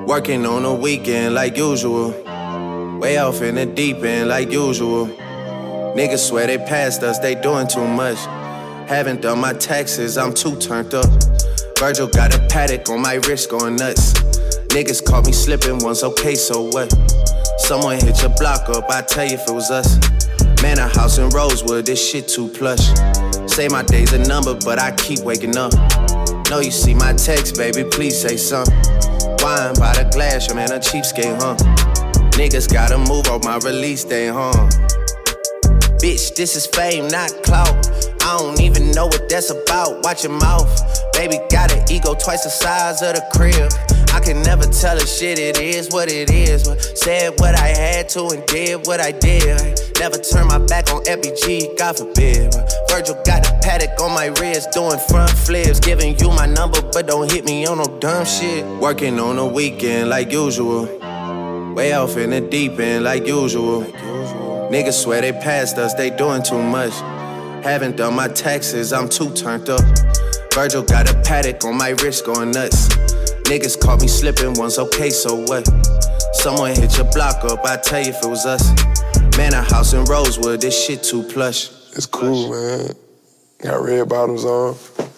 Working on the weekend like usual. Way off in the deep end like usual. Niggas swear they passed us, they doing too much. Haven't done my taxes, I'm too turned up. Virgil got a paddock on my wrist going nuts. Niggas caught me slipping once, okay, so what? Someone hit your block up, I tell you if it was us. Man, a house in Rosewood, this shit too plush. Say my day's a number, but I keep waking up. Know you see my text, baby, please say something. Wine by the glass, your man a cheapskate, huh? Niggas gotta move off my release day, huh? Bitch, this is fame, not clout. I don't even know what that's about, watch your mouth. Baby got an ego twice the size of the crib. I can never tell a shit, it is what it is. Said what I had to and did what I did. Never turn my back on FBG, God forbid. Virgil got a paddock on my wrist, doing front flips. Giving you my number, but don't hit me on no dumb shit. Working on the weekend like usual. Way off in the deep end like usual. Niggas swear they passed us, they doing too much. Haven't done my taxes, I'm too turned up. Virgil got a paddock on my wrist going nuts. Niggas caught me slipping once, okay, so what? Someone hit your block up, I tell you if it was us. Man, a house in Rosewood, this shit too plush. It's cool, man. Got red bottoms on.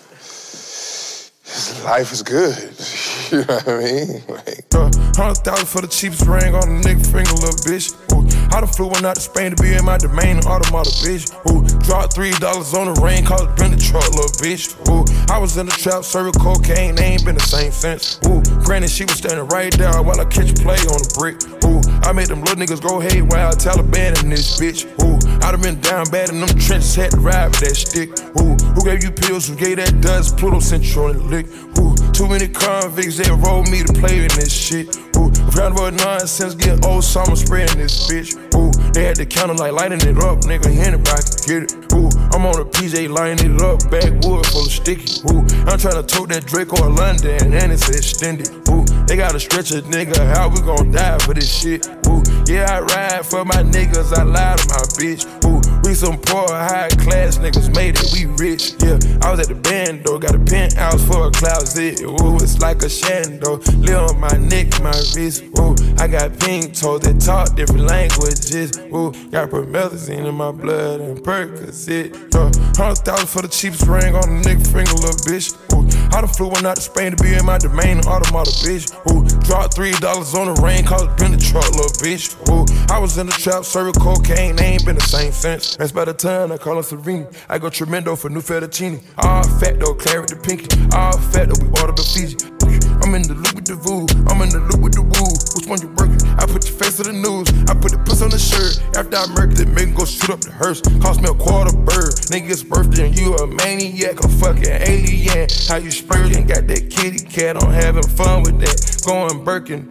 Life is good. You know what I mean? Like, 100,000 for the cheapest ring on a nigga finger, little bitch. Ooh, I done flew one out to Spain to be in my domain, automata, bitch. Ooh, dropped $3 on the rain, called it been the truck, little bitch. Ooh, I was in the trap, serving cocaine, they ain't been the same since. Ooh, granted, she was standing right there while I catch a play on the brick. Ooh, I made them little niggas go haywire, Taliban in this bitch. Ooh, I done been down bad in them trenches, had to ride with that stick. Ooh, who gave you pills, who gave that dust, Pluto sent you on the lick. Ooh, too many convicts, they rolled me to play in this shit. Ooh, round about nonsense, get old summer spreading this bitch. Ooh, they had the counter like lighting it up, nigga, anybody can get it. Ooh, I'm on a PJ lighting it up, backwood full of sticky. Ooh, I'm tryna tote that Draco or London, and it's extended. Ooh, they gotta stretch a nigga, how we gon' die for this shit? Ooh, yeah, I ride for my niggas, I lie to my bitch. Ooh, we some poor, high class niggas, made it, we rich. Yeah, I was at the band though, got a penthouse for a closet. Ooh, it's like a shando, live on my neck, my wrist. Ooh, I got pink toes that talk different languages. Ooh, got promethazine in my blood and Percocet. 100,000 for the cheapest ring on a nigga finger, little bitch. Ooh, I done flew one out to Spain to be in my domain, automata, bitch. Ooh, dropped $3 on the rain, called it been the truck, little bitch. Ooh, I was in the trap, serving cocaine, they ain't been the same since. That's by the time I call her Serene. I go tremendo for new fettuccine. All fat though, claret the pinky. All fat though, we ordered the Fiji. I'm in the loop with the voo, I'm in the loop with the woo. Which one you working? I put your face to the news. I put the puss on the shirt. After I murked it, make him go shoot up the hearse. Cost me a $2 bird. Nigga's birthday and you a maniac, a fucking alien. How you spurting? Got that kitty cat, I'm having fun with that. Going Birkin.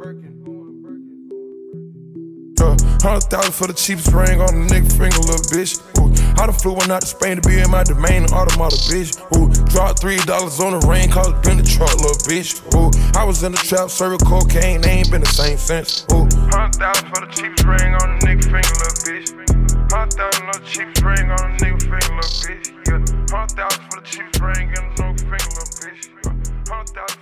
100,000 for the cheapest ring on a nigga finger, little bitch. Ooh, I done flew one out to Spain to be in my domain, automata, bitch. Ooh, dropped $3 on the rain, called it been the truck, little bitch. Ooh, I was in the trap, serving cocaine, they ain't been the same since. Ooh, 100,000 for the cheapest ring on a nigga finger, little bitch. 100,000 for the cheapest ring on a nigga finger, little bitch. Yeah, 100,000 for the cheapest ring on a nigga finger, little bitch. 100,000.